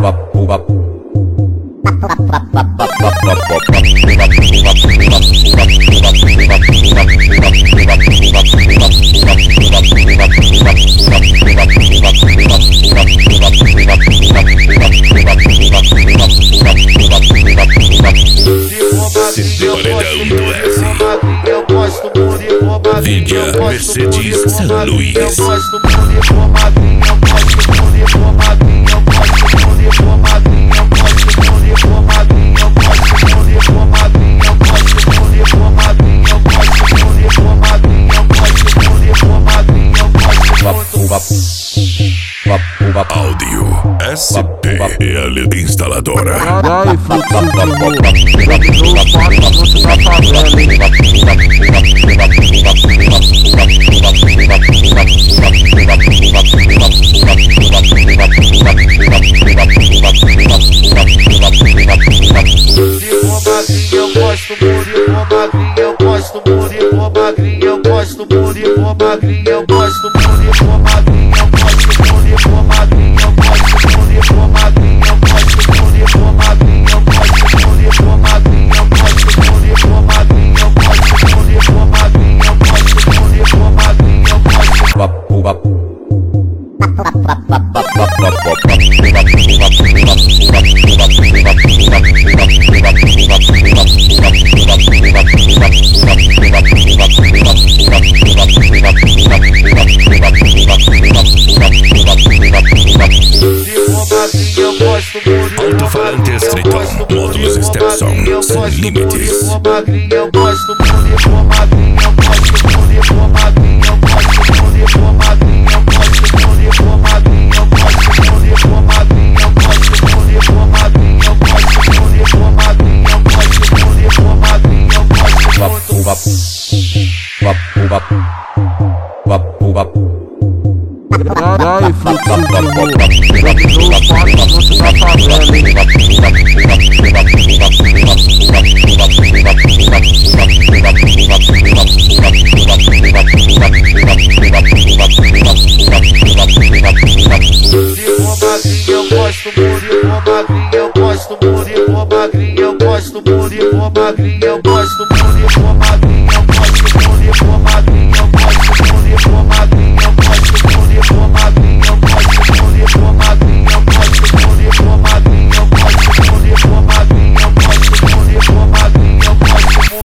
Vídeo Mercedes São Luís. Áudio SP Realidade Instaladora. Vai, fluxo de amor. Eu faço você na favela. Eu gosto muito, eu gosto muito, magrinha, eu gosto muito, magrinha, eu gosto muito, magrinha, eu gosto muito, magrinha, eu gosto muito, magrinha, eu gosto muito, magrinha, eu gosto muito, magrinha, eu gosto muito, magrinha, eu gosto muito, magrinha, eu gosto muito, magrinha, eu gosto. Alto-falante Triton, módulos Stepson, sem limites. Eu gosto muito, magrinha, eu gosto muito, magrinha, eu gosto muito, magrinha, eu gosto muito, magrinha, eu gosto muito, magrinha, eu gosto muito, magrinha, eu gosto muito, magrinha, eu gosto muito, magrinha, eu gosto muito. Vai, fluxo de amor. Eu faço você na favela.